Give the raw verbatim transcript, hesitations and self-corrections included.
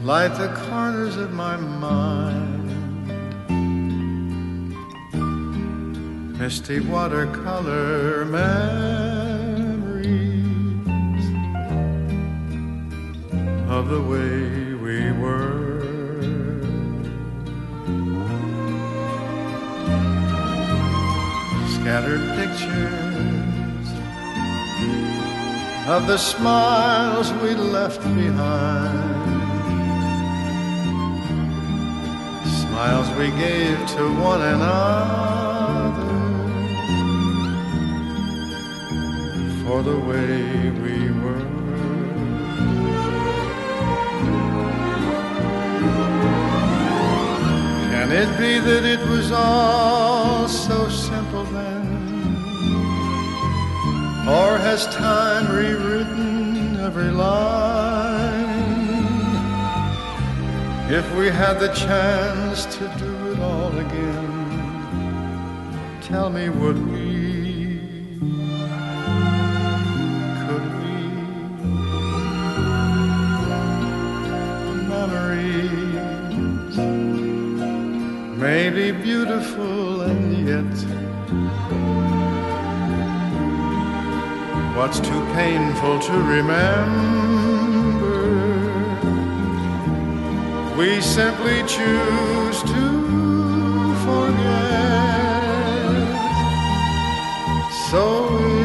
light the corners of my mind. Misty watercolor memories of the way we were. Scattered pictures of the smiles we left behind, smiles we gave to one another for the way we were. Can it be that it was all so simple then? Or has time rewritten every line? If we had the chance to do it all again, tell me, would we? Could we? Memories may be beautiful and yet what's too painful to remember, we simply choose to forget. So